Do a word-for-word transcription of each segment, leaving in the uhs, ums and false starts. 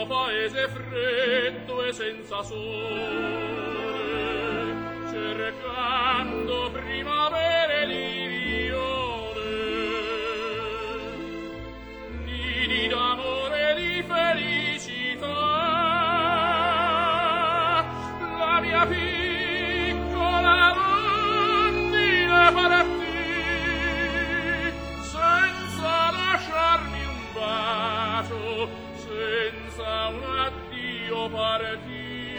mio paese freddo e senza sole, cercando primavere liriole, nidi d'amore e di felicità. La mia piccola rondine partì senza lasciarmi un bacio, senza un addio partì.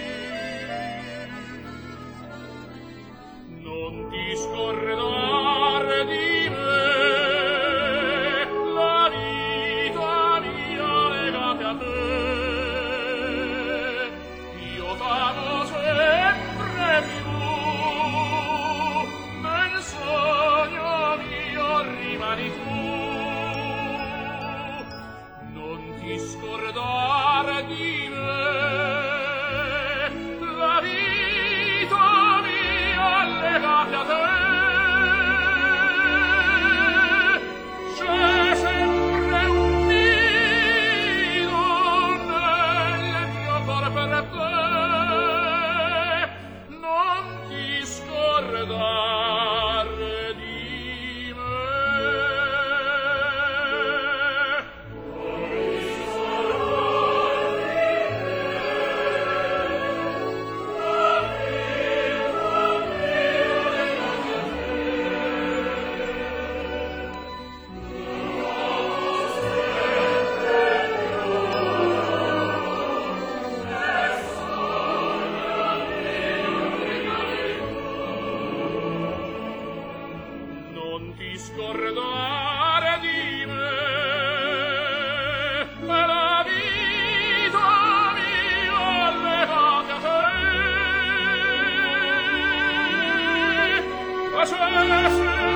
Non ti scordare di me, la vita mia legata a te. Io t'amo sempre più, nel sogno mio rimani tu. Non ti scordare di me, la vita mia legata a te. C'è sempre un nido nel mio cuore per te. Non ti scordare di me. Non ti scordare di me, la vita mia legata a te. C'è